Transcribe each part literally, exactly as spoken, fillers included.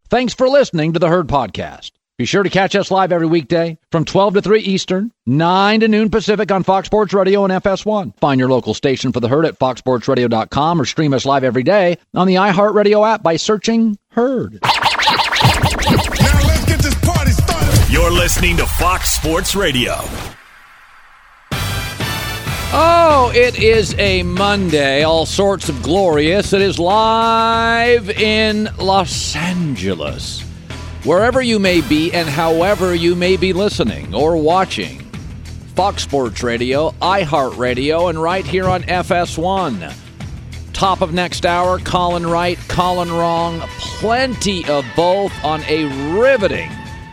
Thanks for listening to the Herd Podcast. Be sure to catch us live every weekday from twelve to three Eastern, nine to noon Pacific on Fox Sports Radio and F S one. Find your local station for the Herd at fox sports radio dot com or stream us live every day on the iHeartRadio app by searching Herd. Now let's get this party started. You're listening to Fox Sports Radio. Oh, it is a Monday, all sorts of glorious. It is live in Los Angeles. Wherever you may be and however you may be listening or watching, Fox Sports Radio, iHeartRadio, and right here on F S one. Top of next hour, Colin Wright, Colin Wrong, plenty of both on a riveting,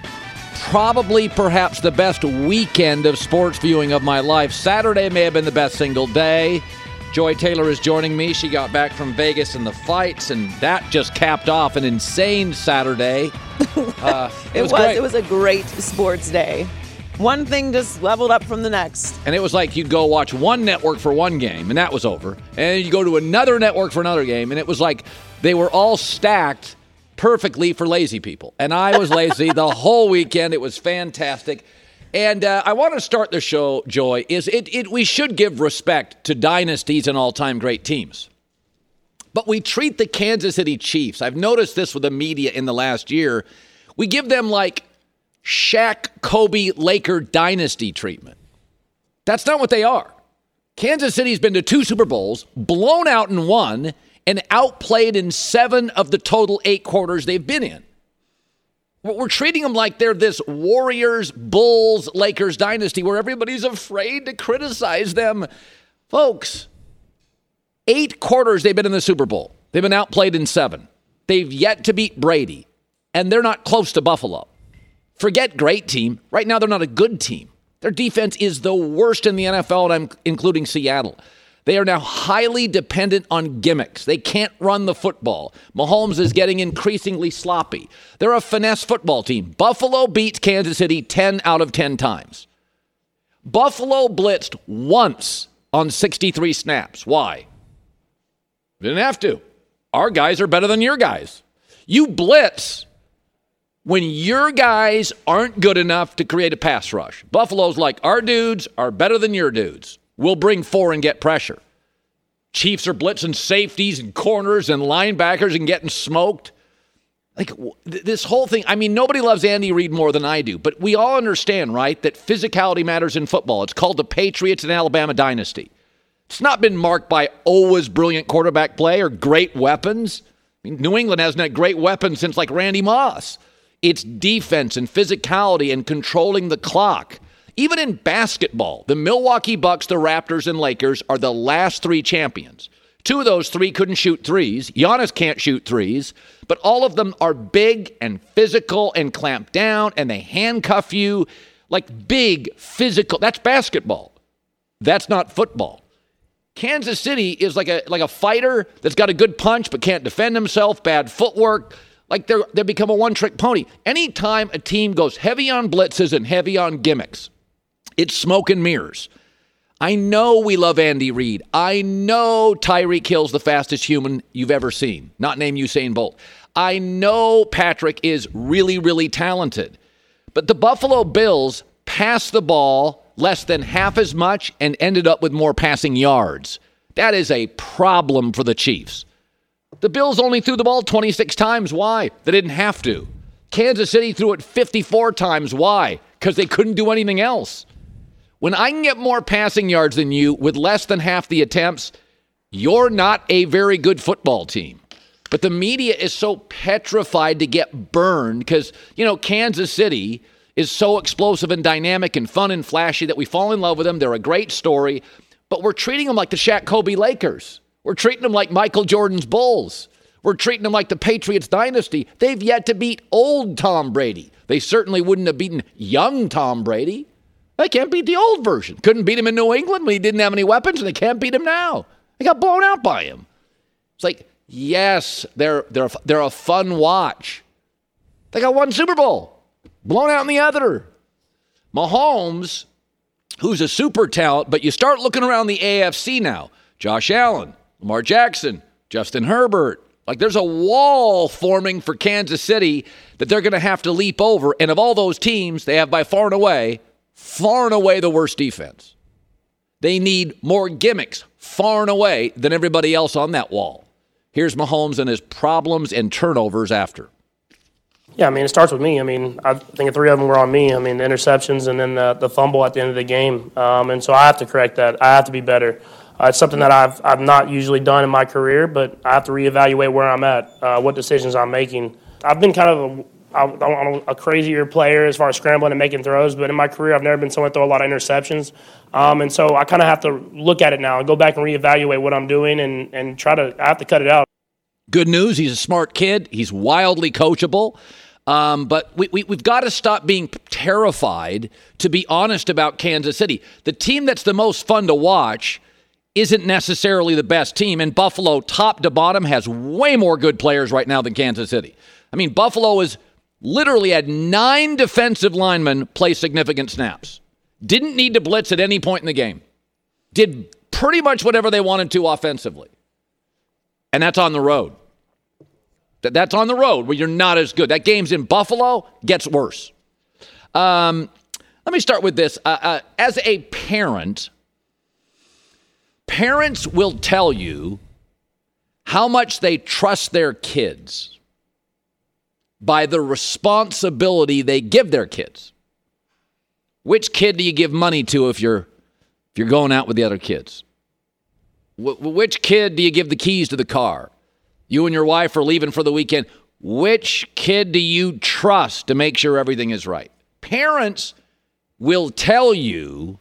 probably perhaps the best weekend of sports viewing of my life. Saturday may have been the best single day. Joy Taylor is joining me. She got back from Vegas in the fights, and that just capped off an insane Saturday. Uh, it, it was, was. great. It was a great sports day. One thing just leveled up from the next. And it was like you'd go watch one network for one game, and that was over. And you go to another network for another game, and it was like they were all stacked perfectly for lazy people. And I was lazy the whole weekend. It was fantastic. And uh, I want to start the show, Joy, is it, it we should give respect to dynasties and all-time great teams. But we treat the Kansas City Chiefs, I've noticed this with the media in the last year, we give them like Shaq, Kobe, Laker dynasty treatment. That's not what they are. Kansas City's been to two Super Bowls, blown out in one, and outplayed in seven of the total eight quarters they've been in. We're treating them like they're this Warriors, Bulls, Lakers dynasty where everybody's afraid to criticize them. Folks, eight quarters they've been in the Super Bowl. They've been outplayed in seven. They've yet to beat Brady, and they're not close to Buffalo. Forget great team. Right now, they're not a good team. Their defense is the worst in the N F L, and I'm including Seattle. They are now highly dependent on gimmicks. They can't run the football. Mahomes is getting increasingly sloppy. They're a finesse football team. Buffalo beats Kansas City ten out of ten times. Buffalo blitzed once on sixty-three snaps. Why? They didn't have to. Our guys are better than your guys. You blitz when your guys aren't good enough to create a pass rush. Buffalo's like, our dudes are better than your dudes. We'll bring four and get pressure. Chiefs are blitzing safeties and corners and linebackers and getting smoked. Like th- this whole thing, I mean, nobody loves Andy Reid more than I do, but we all understand, right, that physicality matters in football. It's called the Patriots and Alabama dynasty. It's not been marked by always brilliant quarterback play or great weapons. I mean, New England hasn't had great weapons since like Randy Moss. It's defense and physicality and controlling the clock. Even in basketball, the Milwaukee Bucks, the Raptors, and Lakers are the last three champions. Two of those three couldn't shoot threes. Giannis can't shoot threes. But all of them are big and physical and clamp down, and they handcuff you like big physical. That's basketball. That's not football. Kansas City is like a like a fighter that's got a good punch but can't defend himself, bad footwork. Like they're they become a one-trick pony. Anytime a team goes heavy on blitzes and heavy on gimmicks, it's smoke and mirrors. I know we love Andy Reid. I know Tyreek Hill's the fastest human you've ever seen, not named Usain Bolt. I know Patrick is really, really talented. But the Buffalo Bills passed the ball less than half as much and ended up with more passing yards. That is a problem for the Chiefs. The Bills only threw the ball twenty-six times. Why? They didn't have to. Kansas City threw it fifty-four times. Why? Because they couldn't do anything else. When I can get more passing yards than you with less than half the attempts, you're not a very good football team. But the media is so petrified to get burned because, you know, Kansas City is so explosive and dynamic and fun and flashy that we fall in love with them. They're a great story. But we're treating them like the Shaq Kobe Lakers. We're treating them like Michael Jordan's Bulls. We're treating them like the Patriots dynasty. They've yet to beat old Tom Brady. They certainly wouldn't have beaten young Tom Brady. They can't beat the old version. Couldn't beat him in New England when he didn't have any weapons, and they can't beat him now. They got blown out by him. It's like, yes, they're they're they're a fun watch. They got one Super Bowl, blown out in the other. Mahomes, who's a super talent, but you start looking around the A F C now. Josh Allen, Lamar Jackson, Justin Herbert, Like there's a wall forming for Kansas City that they're going to have to leap over. And of all those teams, they have by far and away, far and away the worst defense. They need more gimmicks far and away than everybody else on that wall. Here's Mahomes and his problems and turnovers after. Yeah, I mean, it starts with me. I mean, I think three of them were on me. I mean, the interceptions and then the, the fumble at the end of the game. Um, and so I have to correct that. I have to be better. Uh, it's something that I've I've not usually done in my career, but I have to reevaluate where I'm at, uh, what decisions I'm making. I've been kind of a, a, a crazier player as far as scrambling and making throws, but in my career I've never been someone to throw a lot of interceptions. Um, and so I kind of have to look at it now and go back and reevaluate what I'm doing and, and try to – I have to cut it out. Good news, he's a smart kid. He's wildly coachable. Um, but we, we, we've got to stop being terrified to be honest about Kansas City. The team that's the most fun to watch isn't necessarily the best team. And Buffalo, top to bottom, has way more good players right now than Kansas City. I mean, Buffalo is literally had nine defensive linemen play significant snaps. Didn't need to blitz at any point in the game. Did pretty much whatever they wanted to offensively. And that's on the road. That's on the road where you're not as good. That game's in Buffalo, gets worse. Um, let me start with this. Uh, uh, as a parent, parents will tell you how much they trust their kids by the responsibility they give their kids. Which kid do you give money to if you're if you're going out with the other kids? Wh- which kid do you give the keys to the car? You and your wife are leaving for the weekend. Which kid do you trust to make sure everything is right? Parents will tell you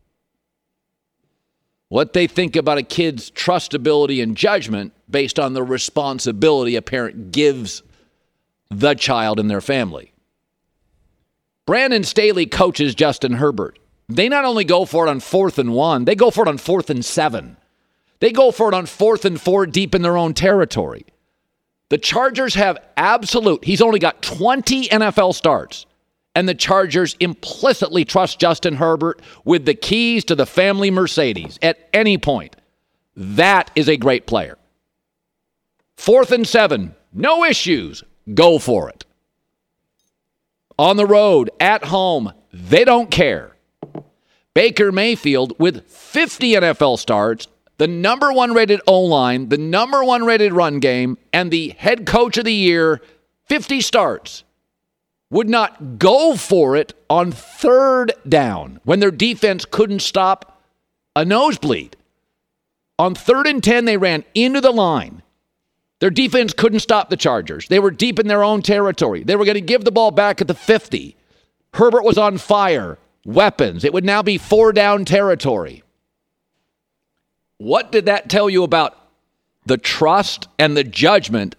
what they think about a kid's trustability and judgment based on the responsibility a parent gives the child and their family. Brandon Staley coaches Justin Herbert. They not only go for it on fourth and one, they go for it on fourth and seven. They go for it on fourth and four deep in their own territory. The Chargers have absolute, he's only got twenty N F L starts, and the Chargers implicitly trust Justin Herbert with the keys to the family Mercedes at any point. That is a great player. Fourth and seven, no issues, go for it. On the road, at home, they don't care. Baker Mayfield with fifty N F L starts, the number one rated O-line, the number one rated run game, and the head coach of the year, fifty starts, would not go for it on third down when their defense couldn't stop a nosebleed. On third and ten, they ran into the line. Their defense couldn't stop the Chargers. They were deep in their own territory. They were going to give the ball back at the fifty. Herbert was on fire. Weapons. It would now be four down territory. What did that tell you about the trust and the judgment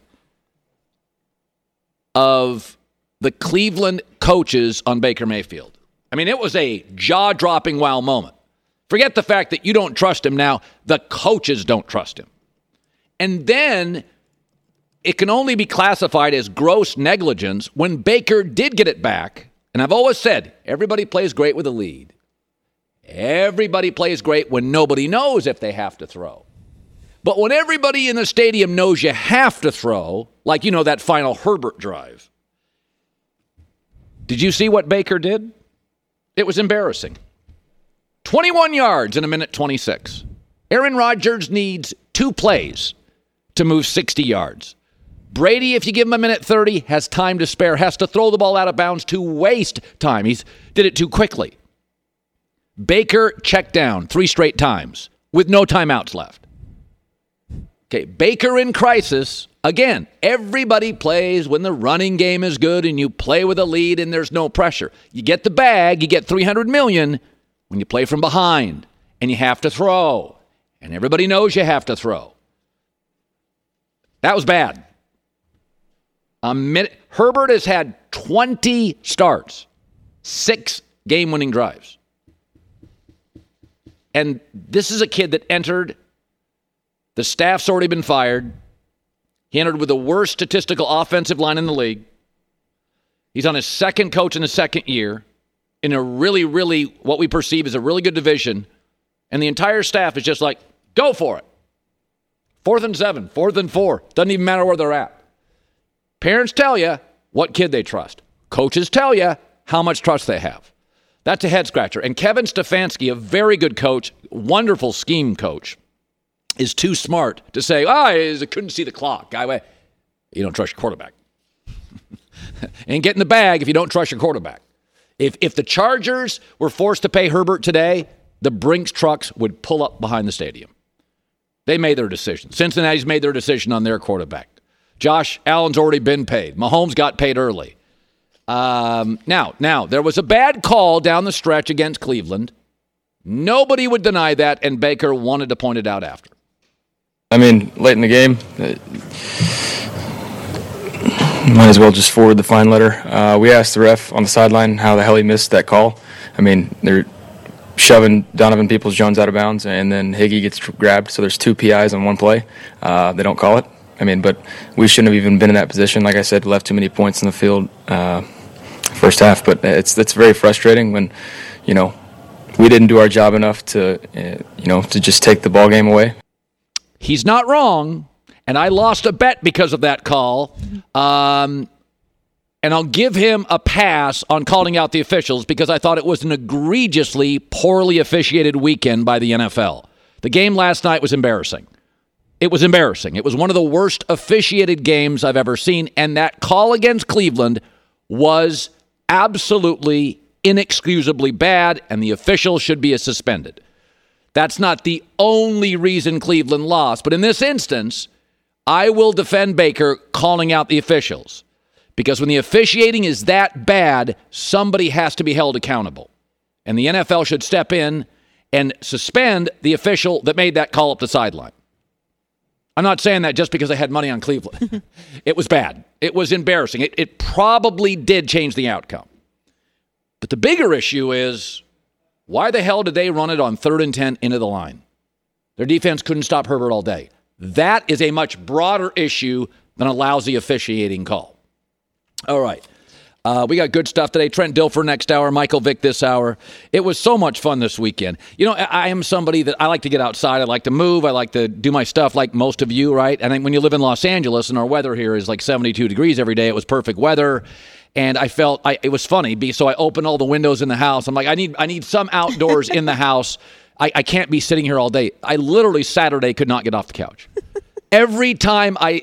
of the Cleveland coaches on Baker Mayfield? I mean, it was a jaw-dropping wow moment. Forget the fact that you don't trust him now. The coaches don't trust him. And then it can only be classified as gross negligence when Baker did get it back. And I've always said, everybody plays great with a lead. Everybody plays great when nobody knows if they have to throw. But when everybody in the stadium knows you have to throw, like, you know, that final Herbert drive. Did you see what Baker did? It was embarrassing. twenty-one yards in a minute twenty-six. Aaron Rodgers needs two plays to move sixty yards. Brady, if you give him a minute thirty, has time to spare, has to throw the ball out of bounds to waste time. He did it too quickly. Baker checked down three straight times with no timeouts left. Okay, Baker in crisis. Again, everybody plays when the running game is good and you play with a lead and there's no pressure. You get the bag, you get three hundred million dollars when you play from behind and you have to throw. And everybody knows you have to throw. That was bad. A minute, Herbert has had twenty starts, six game-winning drives. And this is a kid that entered, the staff's already been fired. He entered with the worst statistical offensive line in the league. He's on his second coach in his second year in a really, really, what we perceive as a really good division. And the entire staff is just like, go for it. Fourth and seven, fourth and four. Doesn't even matter where they're at. Parents tell you what kid they trust. Coaches tell you how much trust they have. That's a head scratcher. And Kevin Stefanski, a very good coach, wonderful scheme coach, is too smart to say, oh, I couldn't see the clock. Guy, you don't trust your quarterback. And get in the bag if you don't trust your quarterback. If if the Chargers were forced to pay Herbert today, the Brinks trucks would pull up behind the stadium. They made their decision. Cincinnati's made their decision on their quarterback. Josh Allen's already been paid. Mahomes got paid early. Um, now, now, there was a bad call down the stretch against Cleveland. Nobody would deny that, and Baker wanted to point it out after. I mean, late in the game, uh, might as well just forward the fine letter. Uh, we asked the ref on the sideline how the hell he missed that call. I mean, they're shoving Donovan Peoples-Jones out of bounds, and then Higgy gets grabbed, so there's two P Is on one play. Uh, they don't call it. I mean, but we shouldn't have even been in that position. Like I said, left too many points in the field uh, first half. But it's it's very frustrating when, you know, we didn't do our job enough to, uh, you know, to just take the ball game away. He's not wrong, and I lost a bet because of that call. Um, and I'll give him a pass on calling out the officials because I thought it was an egregiously poorly officiated weekend by the N F L. The game last night was embarrassing. It was embarrassing. It was one of the worst officiated games I've ever seen, and that call against Cleveland was absolutely inexcusably bad, and the official should be suspended. That's not the only reason Cleveland lost, but in this instance, I will defend Baker calling out the officials. Because when the officiating is that bad, somebody has to be held accountable. And the N F L should step in and suspend the official that made that call up the sideline. I'm not saying that just because I had money on Cleveland. It was bad. It was embarrassing. It, it probably did change the outcome. But the bigger issue is, why the hell did they run it on third and ten into the line? Their defense couldn't stop Herbert all day. That is a much broader issue than a lousy officiating call. All right. Uh, we got good stuff today. Trent Dilfer next hour, Michael Vick this hour. It was so much fun this weekend. You know, I, I am somebody that I like to get outside. I like to move. I like to do my stuff like most of you, right? And when you live in Los Angeles and our weather here is like seventy-two degrees every day, it was perfect weather. And I felt I, it was funny. So I opened all the windows in the house. I'm like, I need I need some outdoors in the house. I, I can't be sitting here all day. I literally Saturday could not get off the couch. Every time I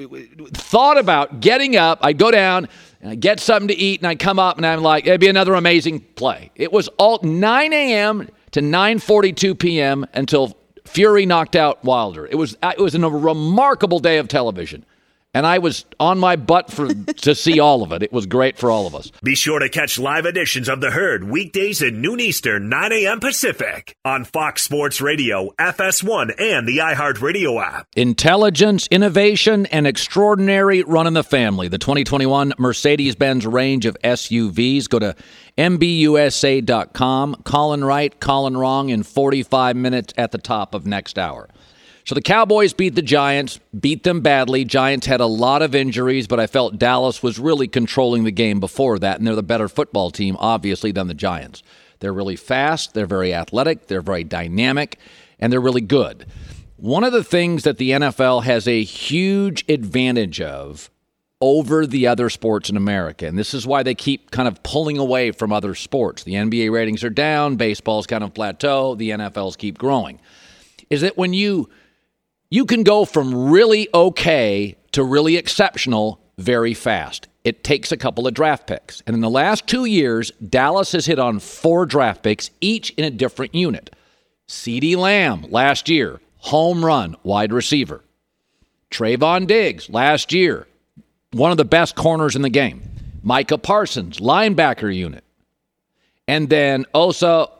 thought about getting up, I'd go down and I'd get something to eat, and I'd come up, and I'm like, it'd be another amazing play. It was all nine a.m. to nine forty-two p.m. until Fury knocked out Wilder. It was it was a remarkable day of television. And I was on my butt for to see all of it. It was great for all of us. Be sure to catch live editions of The Herd weekdays at noon Eastern, nine a.m. Pacific on Fox Sports Radio, F S one, and the iHeartRadio app. Intelligence, innovation, and extraordinary run in the family. The twenty twenty-one Mercedes-Benz range of S U Vs. Go to M B U S A dot com. Colin right, Colin wrong in forty-five minutes at the top of next hour. So the Cowboys beat the Giants, beat them badly. Giants had a lot of injuries, but I felt Dallas was really controlling the game before that, and they're the better football team, obviously, than the Giants. They're really fast, they're very athletic, they're very dynamic, and they're really good. One of the things that the N F L has a huge advantage of over the other sports in America, and this is why they keep kind of pulling away from other sports. The N B A ratings are down, baseball's kind of plateau, the N F L's keep growing, is that when you... You can go from really okay to really exceptional very fast. It takes a couple of draft picks. And in the last two years, Dallas has hit on four draft picks, each in a different unit. CeeDee Lamb, last year, home run, wide receiver. Trayvon Diggs, last year, one of the best corners in the game. Micah Parsons, linebacker unit. And then Osa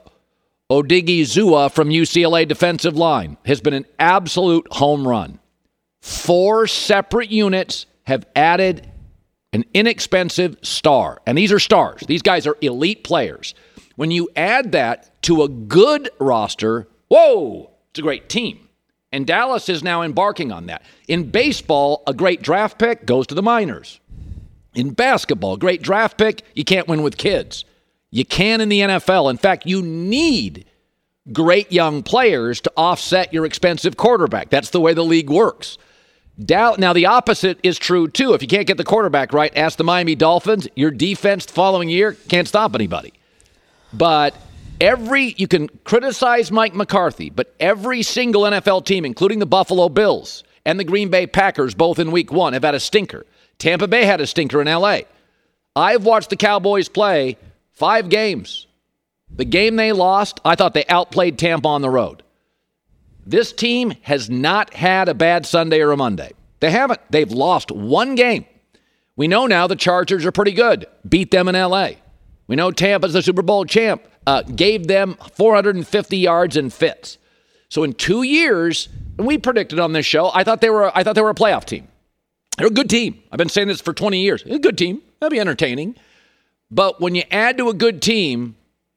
Odigizua from U C L A defensive line has been an absolute home run. Four separate units have added an inexpensive star. And these are stars. These guys are elite players. When you add that to a good roster, whoa, it's a great team. And Dallas is now embarking on that. In baseball, a great draft pick goes to the minors. In basketball, a great draft pick, you can't win with kids. You can in the N F L. In fact, you need great young players to offset your expensive quarterback. That's the way the league works. Now, the opposite is true, too. If you can't get the quarterback right, ask the Miami Dolphins. Your defense the following year can't stop anybody. But every you can criticize Mike McCarthy, but every single N F L team, including the Buffalo Bills and the Green Bay Packers, both in week one, have had a stinker. Tampa Bay had a stinker in L A. I've watched the Cowboys play five games. The game they lost, I thought they outplayed Tampa on the road. This team has not had a bad Sunday or a Monday. They haven't. They've lost one game. We know now the Chargers are pretty good. Beat them in L A. We know Tampa's the Super Bowl champ. Uh, gave them four hundred fifty yards in fits. So in two years, and we predicted on this show, I thought they were. I thought they were a playoff team. They're a good team. I've been saying this for twenty years. They're a good team. They'll be entertaining. But when you add to a good team,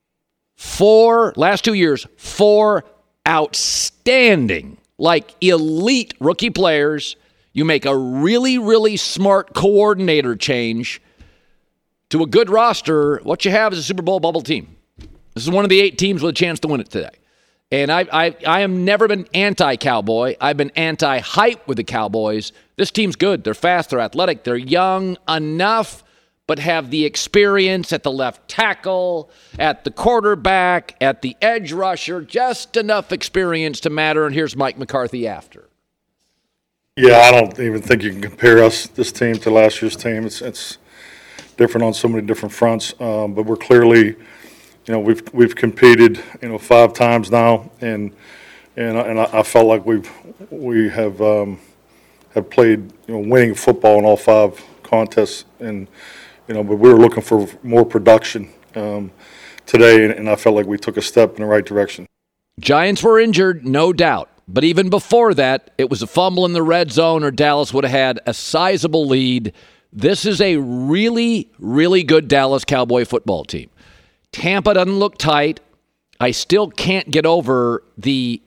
four last two years, four. outstanding, like elite rookie players. You make a really, really smart coordinator change to a good roster. What you have is a Super Bowl bubble team. This is one of the eight teams with a chance to win it today. And I I, I have never been anti-Cowboy. I've been anti-hype with the Cowboys. This team's good. They're fast. They're athletic. They're young enough, but have the experience at the left tackle, at the quarterback, at the edge rusher, just enough experience to matter. And here's Mike McCarthy after. Yeah, I don't even think you can compare us, this team, to last year's team. It's it's different on so many different fronts, um, but we're clearly, you know, we've we've competed, you know, five times now, and and and I felt like we've we have um, have played, you know, winning football in all five contests, and you know, but we were looking for more production um, today, and, and I felt like we took a step in the right direction. Giants were injured, no doubt. But even before that, it was a fumble in the red zone or Dallas would have had a sizable lead. This is a really, really good Dallas Cowboy football team. Tampa doesn't look tight. I still can't get over the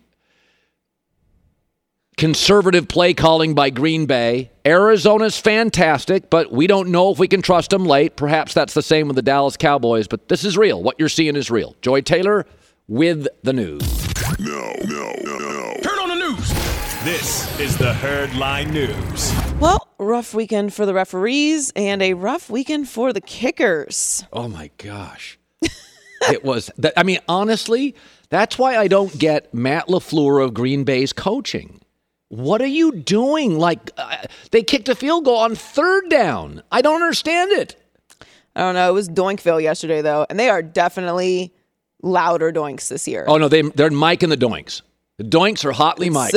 conservative play calling by Green Bay. Arizona's fantastic, but we don't know if we can trust them late. Perhaps that's the same with the Dallas Cowboys, but this is real. What you're seeing is real. Joy Taylor with the news. No, no, no, no. Turn on the news. This is the Herd Line News. Well, rough weekend for the referees and a rough weekend for the kickers. Oh, my gosh. It was, that, I mean, honestly, that's why I don't get Matt LaFleur of Green Bay's coaching. What are you doing? Like, uh, they kicked a field goal on third down. I don't understand it. I don't know. It was Doinkville yesterday, though, and they are definitely louder doinks this year. Oh, no, they, they're miking the doinks. The doinks are hotly mic'd.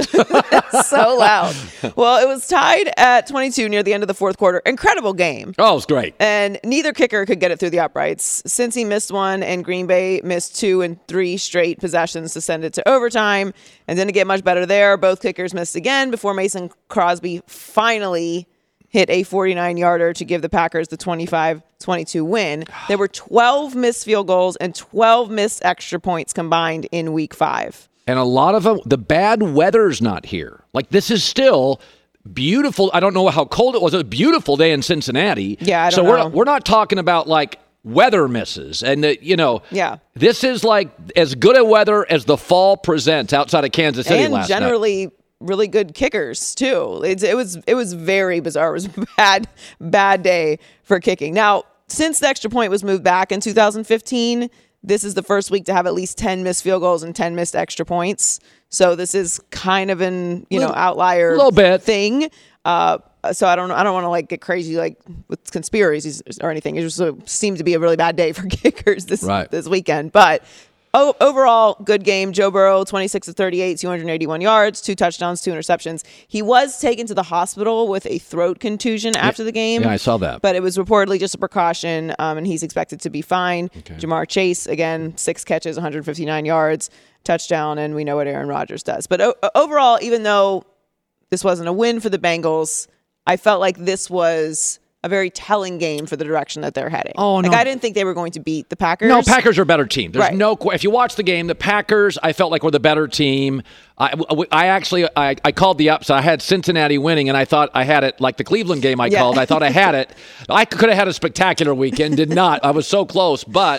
So loud. Well, it was tied at twenty-two near the end of the fourth quarter. Incredible game. Oh, it was great. And neither kicker could get it through the uprights. Since he missed one and Green Bay missed two and three straight possessions to send it to overtime. And didn't get much better there. Both kickers missed again before Mason Crosby finally hit a forty-nine-yarder to give the Packers the twenty-five twenty-two win. There were twelve missed field goals and twelve missed extra points combined in week five. And a lot of them, the bad weather's not here. Like, this is still beautiful. I don't know how cold it was. It was a beautiful day in Cincinnati. Yeah, I don't so know. we're not, we're not talking about, like, weather misses. And, the, you know, yeah. This is, like, as good a weather as the fall presents outside of Kansas City and last night. And generally really good kickers, too. It's, it was it was very bizarre. It was a bad, bad day for kicking. Now, since the extra point was moved back in two thousand fifteen, this is the first week to have at least ten missed field goals and ten missed extra points. So this is kind of an, you know, outlier little bit thing. Uh, so I don't I don't want to like get crazy like with conspiracies or anything. It just uh, seemed to be a really bad day for kickers this right. this weekend. But oh, overall, good game. Joe Burrow, twenty-six of thirty-eight, two hundred eighty-one yards, two touchdowns, two interceptions. He was taken to the hospital with a throat contusion after the game. Yeah, I saw that. But it was reportedly just a precaution, um, and he's expected to be fine. Okay. Jamar Chase, again, six catches, one hundred fifty-nine yards, touchdown, and we know what Aaron Rodgers does. But o- overall, even though this wasn't a win for the Bengals, I felt like this was a very telling game for the direction that they're heading. Oh, no. Like, I didn't think they were going to beat the Packers. No, Packers are a better team. There's right. no qu- if you watch the game, the Packers, I felt like were the better team. I, I actually, I, I called the upset. I had Cincinnati winning, and I thought I had it like the Cleveland game I yeah. called. I thought I had it. I could have had a spectacular weekend, did not. I was so close, but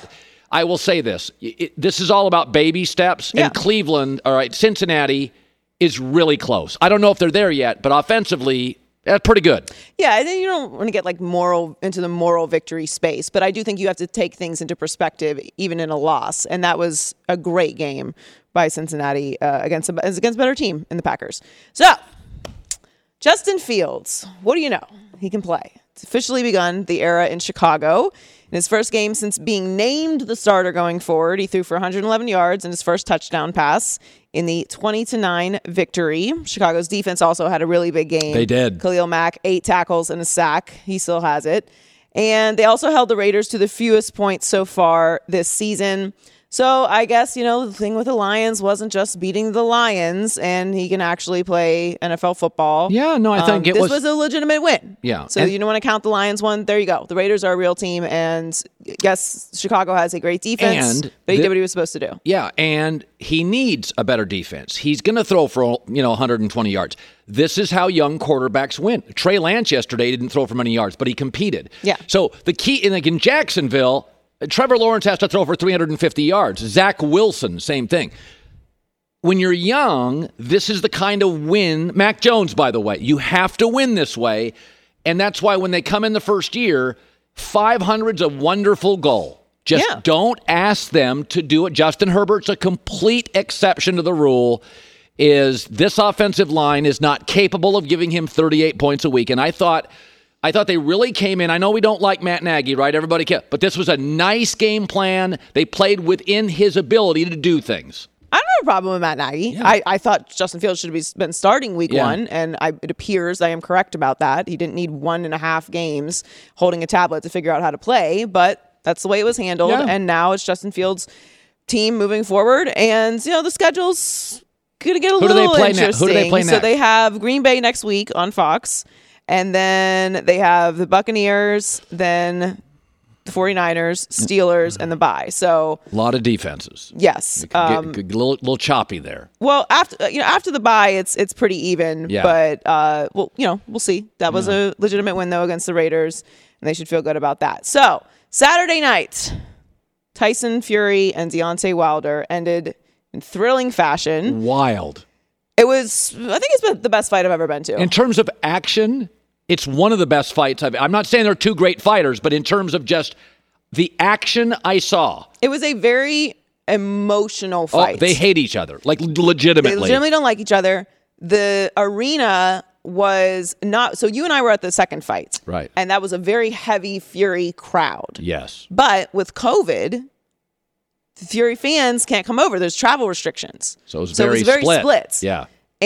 I will say this. It, this is all about baby steps. Yeah. And Cleveland, all right, Cincinnati is really close. I don't know if they're there yet, but offensively, that's pretty good. Yeah, I think you don't want to get like moral into the moral victory space, but I do think you have to take things into perspective, even in a loss. And that was a great game by Cincinnati uh, against a, against a better team in the Packers. So, Justin Fields, what do you know? He can play. It's officially begun the era in Chicago. In his first game since being named the starter going forward, he threw for one hundred eleven yards in his first touchdown pass in the twenty to nine victory. Chicago's defense also had a really big game. They did. Khalil Mack, eight tackles and a sack. He still has it. And they also held the Raiders to the fewest points so far this season. So I guess, you know, the thing with the Lions wasn't just beating the Lions, and he can actually play N F L football. Yeah, no, I think um, it this was... was a legitimate win. Yeah. So and, you don't want to count the Lions one. There you go. The Raiders are a real team, and yes, Chicago has a great defense, And but he the, did what he was supposed to do. Yeah, and he needs a better defense. He's going to throw for, you know, one hundred twenty yards. This is how young quarterbacks win. Trey Lance yesterday didn't throw for many yards, but he competed. Yeah. So the key, like in Jacksonville, Trevor Lawrence has to throw for three hundred fifty yards. Zach Wilson, same thing. When you're young, this is the kind of win. Mac Jones, by the way, you have to win this way. And that's why when they come in the first year, five hundred's a wonderful goal. Just Yeah. don't ask them to do it. Justin Herbert's a complete exception to the rule. Is this offensive line is not capable of giving him thirty-eight points a week. And I thought... I thought they really came in. I know we don't like Matt Nagy, right? Everybody can. But this was a nice game plan. They played within his ability to do things. I don't have a problem with Matt Nagy. Yeah. I, I thought Justin Fields should have been starting week Yeah. one, and I, it appears I am correct about that. He didn't need one and a half games holding a tablet to figure out how to play, but that's the way it was handled. Yeah. And now it's Justin Fields' team moving forward. And, you know, the schedule's going to get a Who do little they play ne- interesting. who do they play so next? they have Green Bay next week on Fox, and then they have the Buccaneers, then the 49ers, Steelers, and the bye. So A lot of defenses. yes. It could Um, get, could get a little, little choppy there. Well, after you know, after the bye, it's it's pretty even. Yeah. But uh, well, you know, we'll see. That was a legitimate win though against the Raiders, and they should feel good about that. So Saturday night, Tyson Fury and Deontay Wilder ended in thrilling fashion. Wild. It was, I think, it's been the best fight I've ever been to. In terms of action, it's one of the best fights I've. I'm not saying they're two great fighters, but in terms of just the action I saw, It was a very emotional oh, fight. they hate each other, like They legitimately. legitimately don't like each other. The arena was not. So you and I were at the second fight, Right. And that was a very heavy Fury crowd. Yes. But with COVID, the Fury fans can't come over. There's travel restrictions. So it was So it very, was very split. split. Yeah.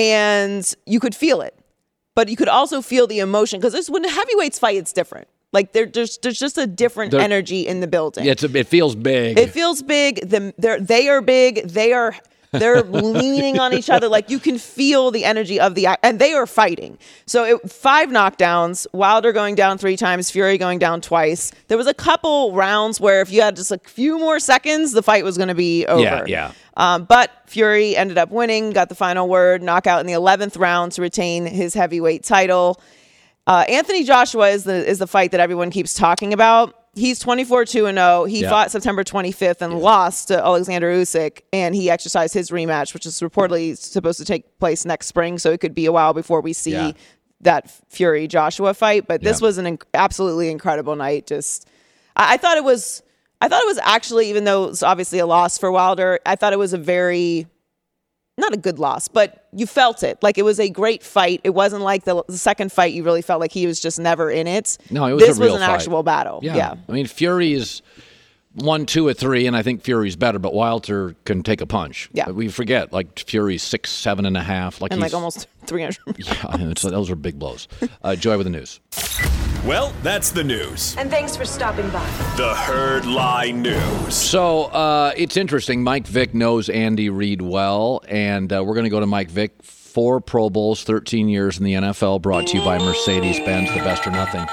And you could feel it. But you could also feel the emotion because when the heavyweights fight, it's different. Like there, there's there's just a different There- energy in the building. It's a, it feels big. It feels big. The, they're, they are big. They are they're leaning on each other. Like you can feel the energy of the and they are fighting. So it, five knockdowns. Wilder going down three times. Fury going down twice. There was a couple rounds where if you had just a few more seconds, the fight was going to be over. Yeah, yeah. Um, but Fury ended up winning. Got the final word. Knockout in the eleventh round to retain his heavyweight title. Uh, Anthony Joshua is the is the fight that everyone keeps talking about. He's twenty-four two and oh. He Yeah. fought September twenty-fifth and lost to Alexander Usyk, and he exercised his rematch, which is reportedly supposed to take place next spring. So it could be a while before we see Yeah. that Fury Joshua fight. But this Yeah. was an inc- absolutely incredible night. Just, I, I thought it was, I thought it was actually, even though it's obviously a loss for Wilder, I thought it was a very. Not a good loss, but you felt it. Like it was a great fight. It wasn't like the, the second fight you really felt like he was just never in it. No, it was a This real was an fight. actual battle. Yeah. Yeah. I mean, Fury is one, two, or three, and I think Fury's better, but Wilder can take a punch. Yeah. We forget, like, Fury's six, seven and a half. Like And he's, like almost three hundred. Yeah, I mean, it's, those are big blows. Uh, Joy with the news. Well, that's the news. And thanks for stopping by. The Herd Lie News. So uh, it's interesting. Mike Vick knows Andy Reid well, and uh, we're going to go to Mike Vick. Four Pro Bowls, thirteen years in the N F L, brought to you by Mercedes-Benz, the best or nothing.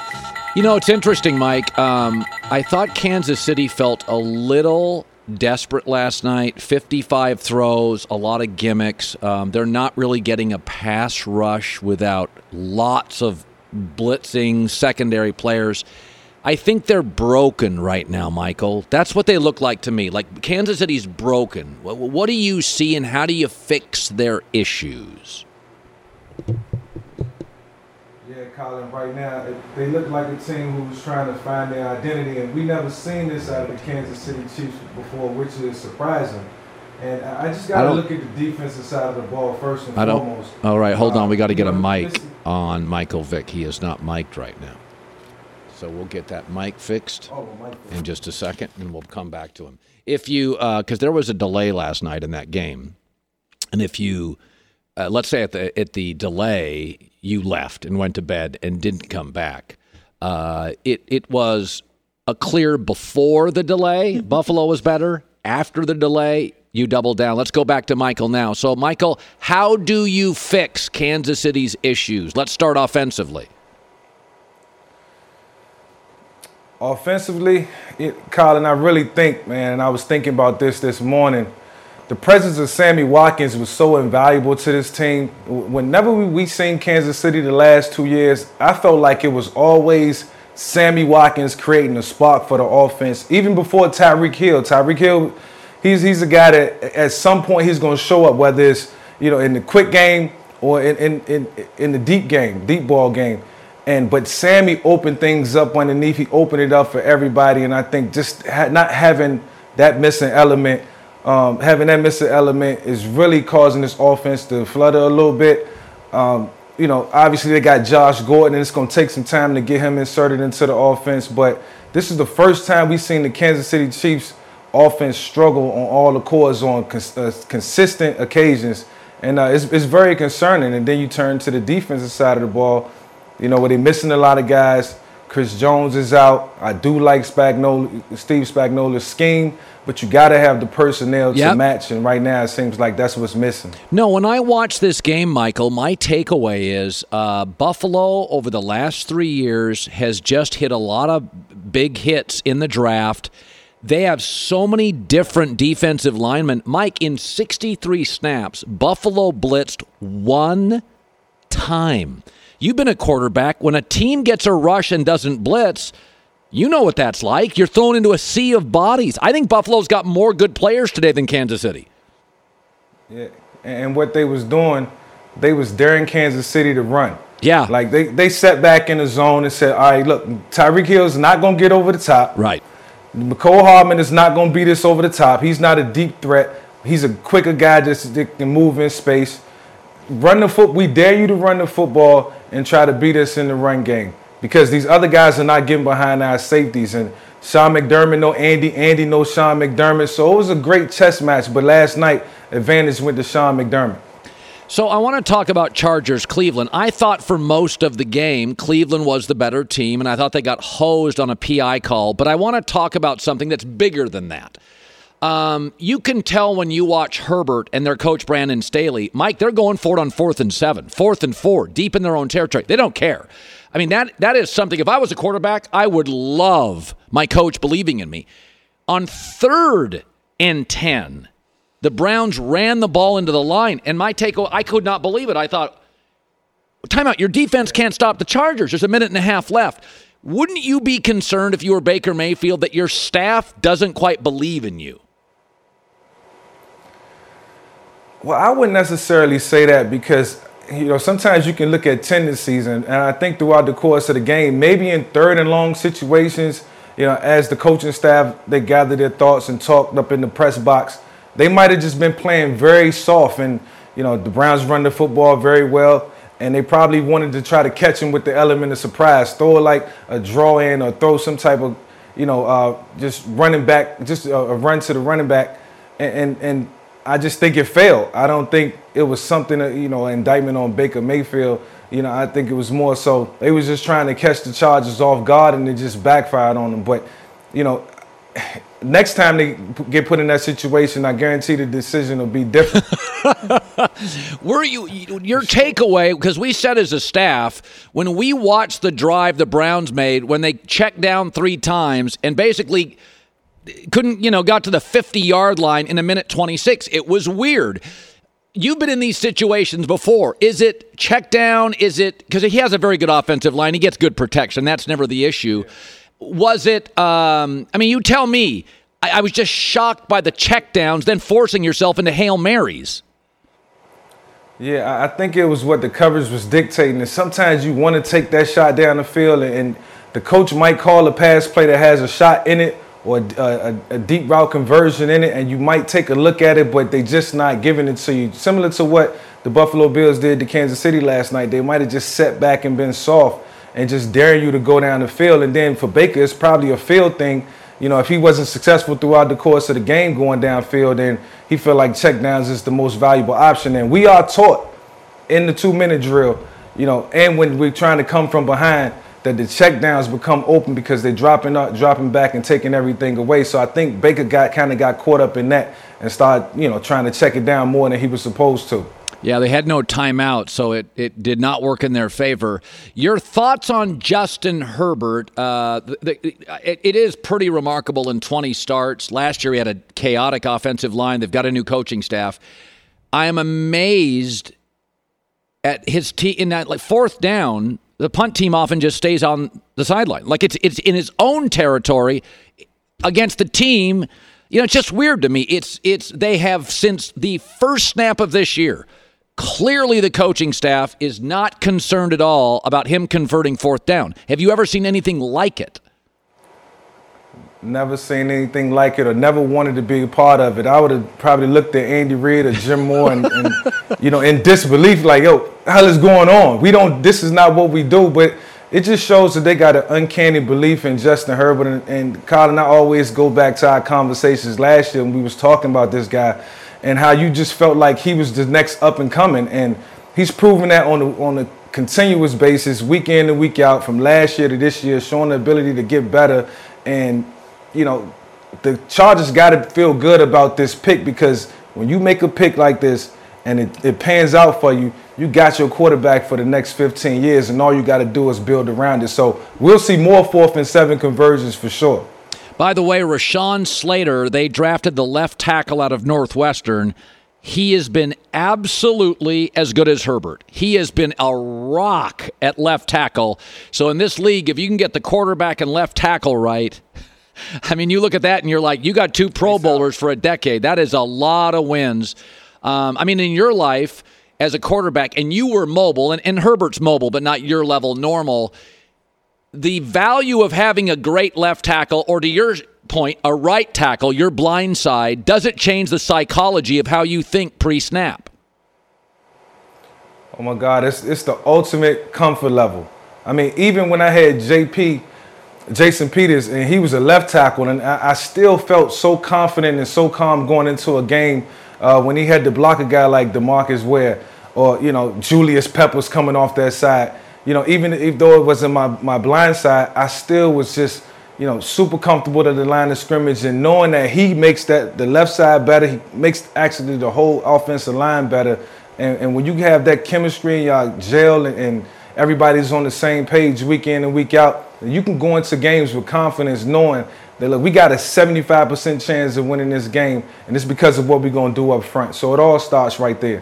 You know, it's interesting, Mike. Um, I thought Kansas City felt a little desperate last night. fifty-five throws, a lot of gimmicks. Um, they're not really getting a pass rush without lots of blitzing secondary players. I think they're broken right now, Michael. That's what they look like to me. Like Kansas City's broken. What, what do you see, and how do you fix their issues? Yeah, Colin, right now, they look like a team who's trying to find their identity, and we never seen this out of the Kansas City Chiefs before, which is surprising. And I just got to look at the defensive side of the ball first and I don't, foremost. All right, hold on. We got to get a know, mic this, on Michael Vick. He is not mic'd right now. So we'll get that mic fixed oh, well, in just a second, and we'll come back to him. If you, because uh, there was a delay last night in that game, and if you, uh, let's say at the at the delay, you left and went to bed and didn't come back, uh, it it was a clear before the delay, Buffalo was better. After the delay, you doubled down. Let's go back to Michael now. So, Michael, how do you fix Kansas City's issues? Let's start offensively. Offensively, it, Colin, I really think, man, and I was thinking about this this morning, the presence of Sammy Watkins was so invaluable to this team. Whenever we, we seen Kansas City the last two years, I felt like it was always Sammy Watkins creating a spark for the offense, even before Tyreek Hill. Tyreek Hill, he's he's a guy that at some point he's going to show up, whether it's, you know, in the quick game or in in, in, in the deep game, deep ball game. And but Sammy opened things up underneath. He opened it up for everybody, and I think just ha- not having that missing element, um, having that missing element is really causing this offense to flutter a little bit. Um, you know, obviously they got Josh Gordon, and it's going to take some time to get him inserted into the offense. But this is the first time we've seen the Kansas City Chiefs offense struggle on all the courts on cons- uh, consistent occasions, and uh, it's it's very concerning. And then you turn to the defensive side of the ball. You know, where they're missing a lot of guys. Chris Jones is out. I do like Spagnuolo, Steve Spagnuolo's scheme, but you got to have the personnel yep. to match. And right now, it seems like that's what's missing. No, when I watch this game, Michael, my takeaway is uh, Buffalo over the last three years has just hit a lot of big hits in the draft. They have so many different defensive linemen. Mike, in sixty-three snaps, Buffalo blitzed one time. You've been a quarterback. When a team gets a rush and doesn't blitz, you know what that's like. You're thrown into a sea of bodies. I think Buffalo's got more good players today than Kansas City. Yeah, and what they was doing, they was daring Kansas City to run. Yeah. Like, they, they sat back in the zone and said, all right, look, Tyreek Hill's not going to get over the top. Right. McCole Hardman is not going to beat us over the top. He's not a deep threat. He's a quicker guy just that can move in space. Run the foot. We dare you to run the football and try to beat us in the run game, because these other guys are not getting behind our safeties. And Sean McDermott know Andy, Andy knows Sean McDermott. So it was a great chess match. But last night, advantage went to Sean McDermott. So I want to talk about Chargers Cleveland. I thought for most of the game, Cleveland was the better team, and I thought they got hosed on a P I call. But I want to talk about something that's bigger than that. Um, you can tell when you watch Herbert and their coach Brandon Staley, Mike, they're going for it on fourth and seven, fourth and four, deep in their own territory. They don't care. I mean, that that is something. If I was a quarterback, I would love my coach believing in me. On third and ten, the Browns ran the ball into the line, and my take, I could not believe it. I thought, timeout, your defense can't stop the Chargers. There's a minute and a half left. Wouldn't you be concerned if you were Baker Mayfield that your staff doesn't quite believe in you? Well, I wouldn't necessarily say that, because, you know, sometimes you can look at tendencies, and, and I think throughout the course of the game, maybe in third and long situations, you know, as the coaching staff, they gathered their thoughts and talked up in the press box, they might have just been playing very soft, and, you know, the Browns run the football very well, and they probably wanted to try to catch him with the element of surprise, throw it like a draw in, or throw some type of, you know, uh, just running back, just a, a run to the running back, and, and, and I just think it failed. I don't think it was something, that, you know, an indictment on Baker Mayfield. You know, I think it was more so they was just trying to catch the Chargers off guard, and it just backfired on them. But, you know, next time they get put in that situation, I guarantee the decision will be different. Were you your takeaway, because we said as a staff, when we watched the drive the Browns made, when they checked down three times and basically couldn't, you know, got to the fifty-yard line in a minute twenty-six. It was weird. You've been in these situations before. Is it check down? Is it, because he has a very good offensive line. He gets good protection. That's never the issue. was it, um, I mean, you tell me. I, I was just shocked by the checkdowns, then forcing yourself into Hail Marys. Yeah, I think it was what the coverage was dictating. And sometimes you want to take that shot down the field, and the coach might call a pass play that has a shot in it or a, a, a deep route conversion in it, and you might take a look at it, but they just not giving it to you. Similar to what the Buffalo Bills did to Kansas City last night. They might have just sat back and been soft and just daring you to go down the field. And then for Baker, it's probably a field thing. You know, if he wasn't successful throughout the course of the game going downfield, then he felt like checkdowns is the most valuable option. And we are taught in the two-minute drill, you know, and when we're trying to come from behind, that the checkdowns become open because they're dropping up, dropping back and taking everything away. So I think Baker got kind of got caught up in that and started, you know, trying to check it down more than he was supposed to. Yeah, they had no timeout, so it, it did not work in their favor. Your thoughts on Justin Herbert? Uh, the, the, it, it is pretty remarkable in twenty starts. Last year he had a chaotic offensive line. They've got a new coaching staff. I am amazed at his team in that like fourth down. The punt team often just stays on the sideline, like it's it's in his own territory against the team. You know, it's just weird to me. It's it's they have since the first snap of this year. Clearly, the coaching staff is not concerned at all about him converting fourth down. Have you ever seen anything like it? Never seen anything like it or never wanted to be a part of it. I would have probably looked at Andy Reid or Jim Moore and, and you know, in disbelief, like, yo, what the hell is going on? We don't, this is not what we do. But it just shows that they got an uncanny belief in Justin Herbert. And, and Kyle and I always go back to our conversations last year when we was talking about this guy and how you just felt like he was the next up and coming. And he's proven that on a, on a continuous basis, week in and week out, from last year to this year, showing the ability to get better. And, you know, the Chargers got to feel good about this pick, because when you make a pick like this and it, it pans out for you, you got your quarterback for the next fifteen years, and all you got to do is build around it. So we'll see more fourth and seven conversions for sure. By the way, Rashawn Slater, they drafted the left tackle out of Northwestern. He has been absolutely as good as Herbert. He has been a rock at left tackle. So in this league, if you can get the quarterback and left tackle right, I mean, you look at that and you're like, you got two Pro Bowlers for a decade. That is a lot of wins. Um, I mean, in your life as a quarterback, and you were mobile, and, and Herbert's mobile, but not your level normal, the value of having a great left tackle, or to your point, a right tackle, your blind side, does it change the psychology of how you think pre-snap? Oh, my God, it's, it's the ultimate comfort level. I mean, even when I had J P, Jason Peters, and he was a left tackle, and I, I still felt so confident and so calm going into a game uh, when he had to block a guy like DeMarcus Ware or, you know, Julius Peppers coming off that side. You know, even if though it wasn't my, my blind side, I still was just, you know, super comfortable at the line of scrimmage, and knowing that he makes that the left side better, he makes actually the whole offensive line better. And, and when you have that chemistry in y'all gel and, and everybody's on the same page week in and week out, you can go into games with confidence knowing that, look, we got a seventy-five percent chance of winning this game, and it's because of what we're going to do up front. So it all starts right there.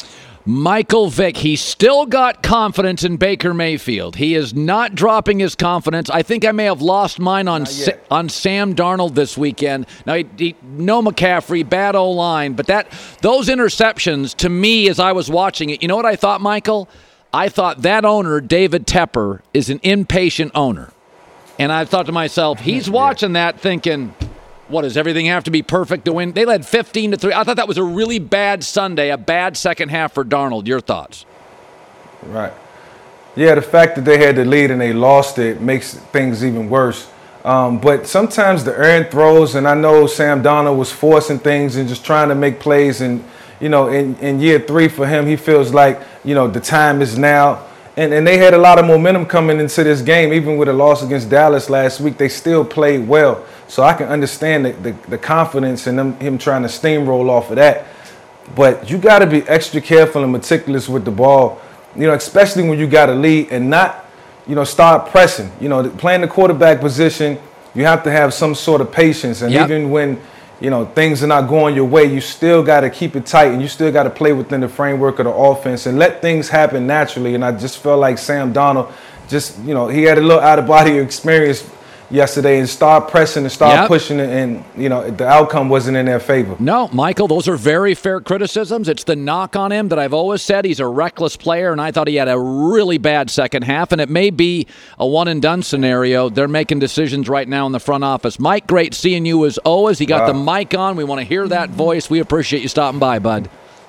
Michael Vick, he's still got confidence in Baker Mayfield. He is not dropping his confidence. I think I may have lost mine on Sa- on Sam Darnold this weekend. Now, he, he, no McCaffrey, bad O-line, but that those interceptions, to me, as I was watching it, you know what I thought, Michael? I thought that owner, David Tepper, is an impatient owner. And I thought to myself, he's watching yeah. that thinking, what, does everything have to be perfect to win? They led fifteen to three. I thought that was a really bad Sunday, a bad second half for Darnold. Your thoughts? Right. Yeah, the fact that they had the lead and they lost it makes things even worse. Um, but sometimes the errant throws, and I know Sam Darnold was forcing things and just trying to make plays. And, you know, in, in year three for him, he feels like, you know, the time is now. And, and they had a lot of momentum coming into this game. Even with a loss against Dallas last week, they still played well. So I can understand the, the, the confidence in them, him trying to steamroll off of that. But you got to be extra careful and meticulous with the ball, you know, especially when you got a lead, and not, you know, start pressing. You know, playing the quarterback position, you have to have some sort of patience. And yep. even when, you know, things are not going your way, you still got to keep it tight, and you still got to play within the framework of the offense and let things happen naturally. And I just felt like Sam Darnold just, you know, he had a little out-of-body experience yesterday and start pressing and start Yep. pushing it, and you know the outcome wasn't in their favor. No, Michael, those are very fair criticisms. It's the knock on him that I've always said. He's a reckless player, and I thought he had a really bad second half, and it may be a one-and-done scenario. They're making decisions right now in the front office. Mike, great seeing you as always. You got Wow. the mic on. We want to hear that voice. We appreciate you stopping by, bud.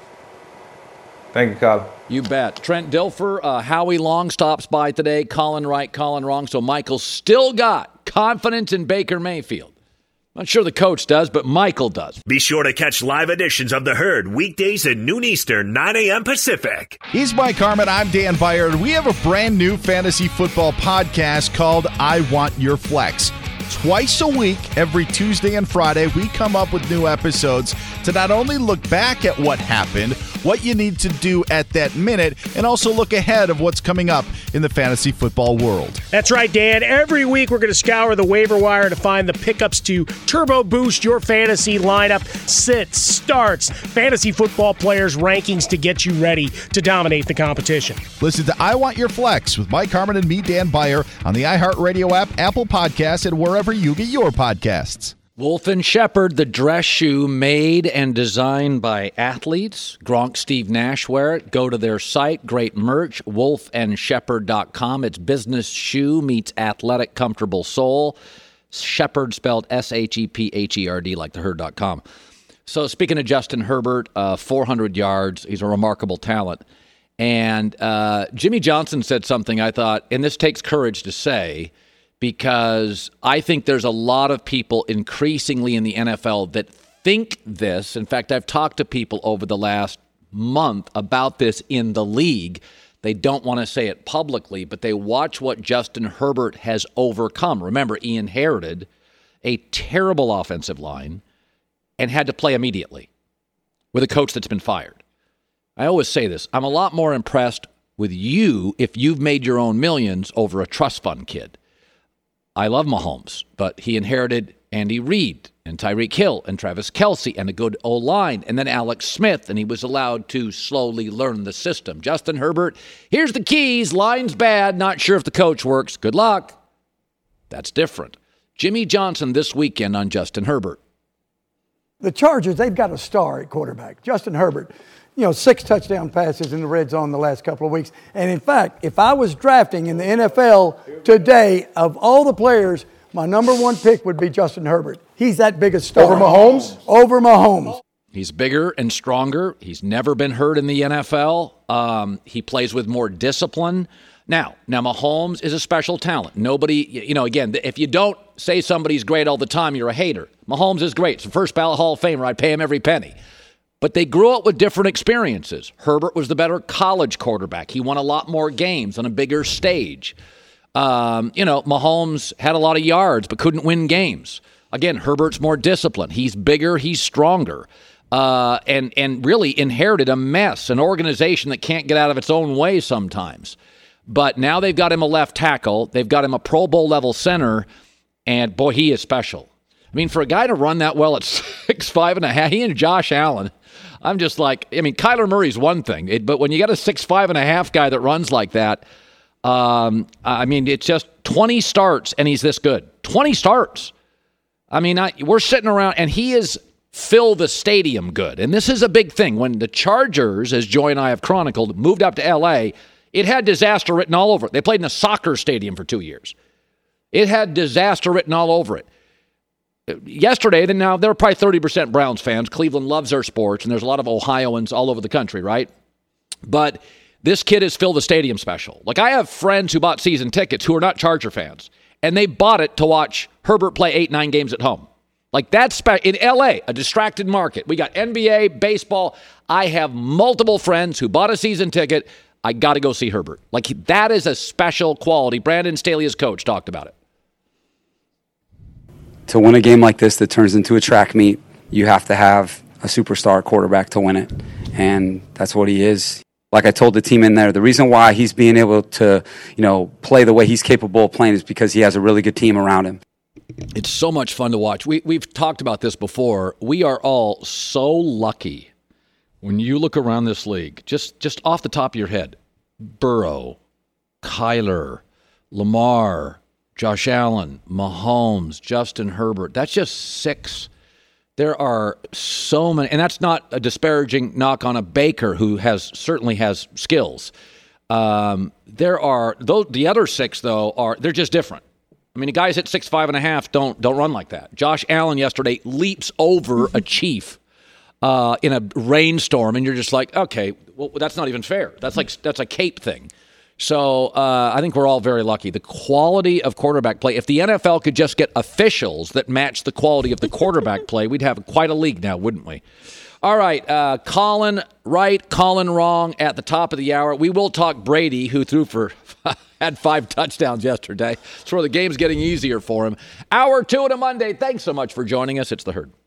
Thank you, Colin. You bet. Trent Dilfer, uh, Howie Long stops by today. Colin right, Colin wrong. So Michael still got confidence in Baker Mayfield. Not sure the coach does, but Michael does. Be sure to catch live editions of The Herd weekdays at noon Eastern, nine a.m. Pacific. He's Mike Harmon. I'm Dan Byer. We have a brand new fantasy football podcast called I Want Your Flex. Twice a week, every Tuesday and Friday, we come up with new episodes to not only look back at what happened, what you need to do at that minute, and also look ahead of what's coming up in the fantasy football world. That's right, Dan. Every week we're going to scour the waiver wire to find the pickups to turbo boost your fantasy lineup, sits, starts, fantasy football players' rankings to get you ready to dominate the competition. Listen to I Want Your Flex with Mike Harmon and me, Dan Byer, on the iHeartRadio app, Apple Podcasts, and wherever you get your podcasts. Wolf and Shepherd, the dress shoe made and designed by athletes. Gronk, Steve Nash wear it. Go to their site. Great merch, wolf and shepherd dot com. It's business shoe meets athletic, comfortable sole. Shepherd spelled S H E P H E R D like the herd dot com. So speaking of Justin Herbert, uh, four hundred yards. He's a remarkable talent. And uh, Jimmy Johnson said something I thought, and this takes courage to say, because I think there's a lot of people increasingly in the N F L that think this. In fact, I've talked to people over the last month about this in the league. They don't want to say it publicly, but they watch what Justin Herbert has overcome. Remember, he inherited a terrible offensive line and had to play immediately with a coach that's been fired. I always say this. I'm a lot more impressed with you if you've made your own millions over a trust fund kid. I love Mahomes, but he inherited Andy Reid and Tyreek Hill and Travis Kelce and a good O-line and then Alex Smith, and he was allowed to slowly learn the system. Justin Herbert, here's the keys. Line's bad. Not sure if the coach works. Good luck. That's different. Jimmy Johnson this weekend on Justin Herbert. The Chargers, they've got a star at quarterback, Justin Herbert. You know, six touchdown passes in the red zone the last couple of weeks. And in fact, if I was drafting in the N F L today, of all the players, my number one pick would be Justin Herbert. He's that big a star. Over Mahomes? Over Mahomes. He's bigger and stronger. He's never been hurt in the N F L. Um, he plays with more discipline. Now, now Mahomes is a special talent. Nobody, you know, again, if you don't say somebody's great all the time, you're a hater. Mahomes is great. It's the first ballot Hall of Famer. I'd pay him every penny. But they grew up with different experiences. Herbert was the better college quarterback. He won a lot more games on a bigger stage. Um, you know, Mahomes had a lot of yards but couldn't win games. Again, Herbert's more disciplined. He's bigger. He's stronger. Uh, and, and really inherited a mess, an organization that can't get out of its own way sometimes. But now they've got him a left tackle. They've got him a Pro Bowl level center. And, boy, he is special. I mean, for a guy to run that well at six five and a half, he and Josh Allen, I'm just like, I mean, Kyler Murray's one thing, it, but when you got a six five and a half guy that runs like that, um, I mean, it's just twenty starts and he's this good. twenty starts. I mean, I, we're sitting around and he is fill the stadium good. And this is a big thing. When the Chargers, as Joy and I have chronicled, moved up to L A, it had disaster written all over it. They played in a soccer stadium for two years. It had disaster written all over it. Yesterday, then now there are probably thirty percent Browns fans. Cleveland loves their sports, and there's a lot of Ohioans all over the country, right? But this kid has filled the stadium special. Like, I have friends who bought season tickets who are not Charger fans, and they bought it to watch Herbert play eight, nine games at home. Like, that's spe- in L A, a distracted market. We got N B A, baseball. I have multiple friends who bought a season ticket. I got to go see Herbert. Like, that is a special quality. Brandon Staley, his coach, talked about it. To win a game like this that turns into a track meet, you have to have a superstar quarterback to win it. And that's what he is. Like I told the team in there, the reason why he's being able to, you know, play the way he's capable of playing is because he has a really good team around him. It's so much fun to watch. We, we've talked about this before. We are all so lucky when you look around this league, just, just off the top of your head, Burrow, Kyler, Lamar, Josh Allen, Mahomes, Justin Herbert. That's just six. There are so many, and that's not a disparaging knock on a Baker who has certainly has skills. Um, there are those, the other six though are they're just different. I mean, the guys at six five and a half don't don't run like that. Josh Allen yesterday leaps over a Chief uh, in a rainstorm, and you're just like, okay, well, that's not even fair. That's like that's a cape thing. So uh, I think we're all very lucky. The quality of quarterback play, if the N F L could just get officials that match the quality of the quarterback play, we'd have quite a league now, wouldn't we? All right, uh, Colin right, Colin wrong at the top of the hour. We will talk Brady, who threw for had five touchdowns yesterday. It's where the game's getting easier for him. Hour two on a Monday. Thanks so much for joining us. It's The Herd.